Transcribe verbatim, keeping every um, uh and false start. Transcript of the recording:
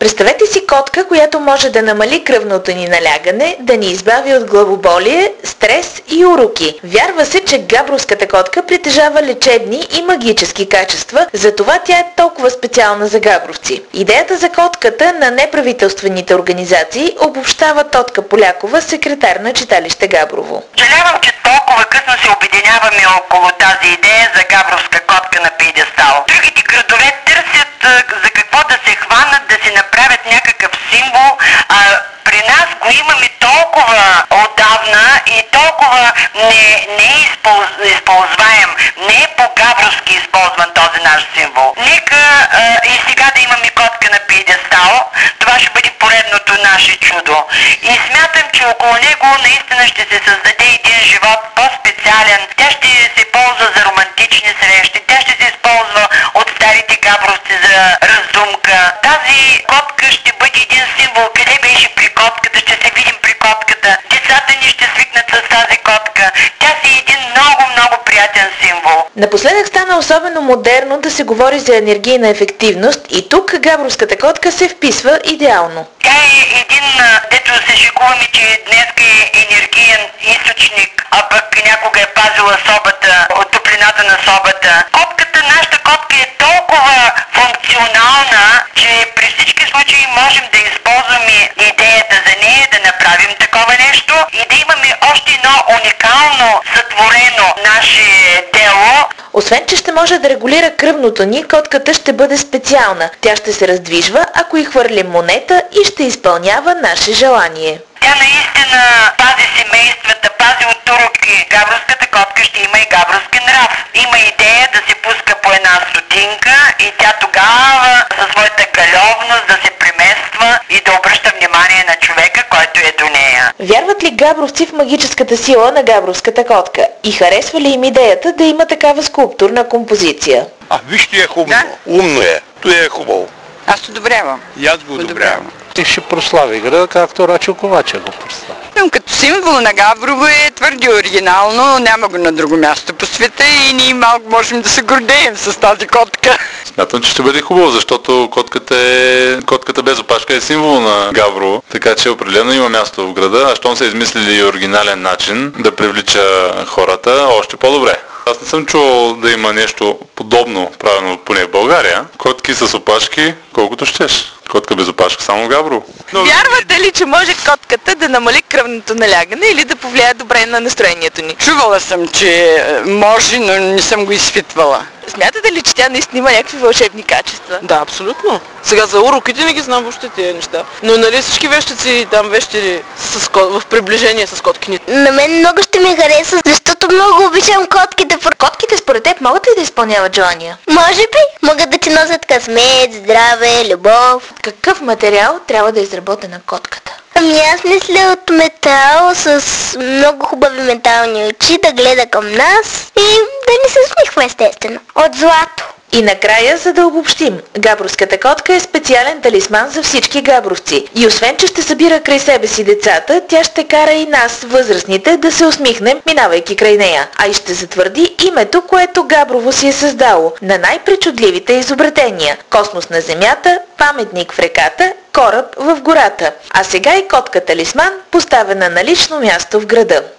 Представете си котка, която може да намали кръвното ни налягане, да ни избави от главоболие, стрес и уроки. Вярва се, че габровската котка притежава лечебни и магически качества, затова тя е толкова специална за габровци. Идеята за котката на неправителствените организации обобщава Тотка Полякова, секретар на читалище Габрово. Жалявам, че толкова късно се обединяваме около тази идея за габровска котка на пиедестал. Другите градове търсят за какво да се хванат, да си направят някакъв символ, а при нас го имаме толкова отдавна и толкова не, не е използ, използваем, не е по-габровски използван този наш символ. Нека а, и сега да имаме котка на пиедестал, това ще бъде поредното наше чудо. И смятам, че около него наистина ще се създаде един живот по-специален. Тя ще се ползва за романтични срещи, тя ще се използва от старите габровци за раздумка. Тази котка ще бъде един символ. Къде беше при котката? Ще се видим при котката. Децата ни ще свикнат с тази котка. Тя си е един много, много приятен символ. Напоследък стана особено модерно да се говори за енергийна ефективност и тук габровската котка се вписва идеално. Тя е един, дето се шегуваме, че днес е енергиен източник, а пък някога е пазила собата от топлината на собата. Котката, нашата котка е толкова функционална, че при всички случаи можем да използваме идеята за нея, да направим такова нещо и да имаме още едно уникално сътворено наше дело. Освен, че ще може да регулира кръвното ни, котката ще бъде специална. Тя ще се раздвижва, ако й хвърлим монета и ще изпълнява наше желание. Тя наистина пази семействата, пази от уроки. Габровската котка ще има и габровски нрав. Има идея да се пуска по една стотинка и тя тогава със своята галевност да се премества и да обръща внимание на човека, който е до нея. Вярват ли габровци в магическата сила на габровската котка? И харесва ли им идеята да има такава скулптурна композиция? А вижте е хубаво. Да. Умно е. То е хубаво. Аз одобрявам. И аз го одобрявам. И ще прослави града, както Рачо Ковача го прослави. Като символ на Габрово е твърде оригинално, няма го на друго място по света и ние малко можем да се гордеем с тази котка. Смятам, че ще бъде хубаво, защото котката, е... котката без опашка е символ на Габрово, така че определено има място в града, а щом са измислили оригинален начин да привлича хората, още по-добре. Аз не съм чувал да има нещо подобно правено поне в България. Котки с опашки, колкото щеш. Котка без опашка, само в Габрово. Но... Вярвате ли, че може котката да намали кръвното налягане или да повлияе добре на настроението ни? Чувала съм, че може, но не съм го изпитвала. Смятате ли, че тя наистина има някакви вълшебни качества? Да, абсолютно. Сега за уроките не ги знам въобще тези неща. Но нали всички вещици там вещи с, в приближение с котки. На мен много ще ми хареса, защото много обичам котките. Котките според теб могат ли да изпълняват желания? Може би. Могат да ти носят късмет, здраве, любов. Какъв материал трябва да е изработена котката? Ами аз мисля от метал с много хубави метални очи да гледа към нас и да ни се усмихва естествено. От злато. И накрая, за да обобщим, габровската котка е специален талисман за всички габровци. И освен, че ще събира край себе си децата, тя ще кара и нас, възрастните, да се усмихнем, минавайки край нея. А и ще затвърди името, което Габрово си е създало на най-причудливите изобретения. Космос на Земята, паметник в реката, кораб в гората. А сега и котка талисман, поставена на лично място в града.